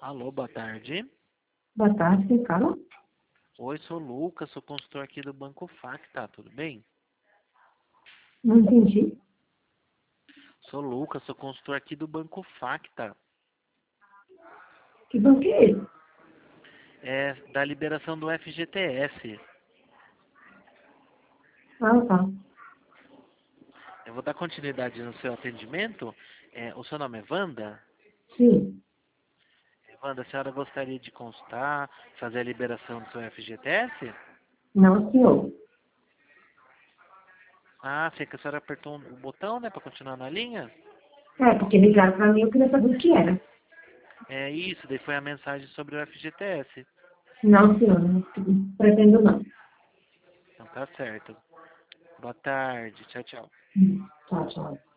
Alô, boa tarde. Boa tarde, quem fala? Oi, sou o Lucas, sou consultor aqui do Banco Facta, tudo bem? Não entendi. Sou o Lucas, sou consultor aqui do Banco Facta. Que banco é esse? É da liberação do FGTS. Ah, tá. Eu vou dar continuidade no seu atendimento. O seu nome é Wanda? Sim. Wanda, a senhora gostaria de consultar, fazer a liberação do seu FGTS? Não, senhor. Ah, sei que a senhora apertou o botão, né, para continuar na linha? É, porque ligaram pra mim, eu queria saber o que era. É isso, daí foi a mensagem sobre o FGTS. Não, senhor, não pretendo não. Então tá certo. Boa tarde, tchau, tchau. Tchau, tchau.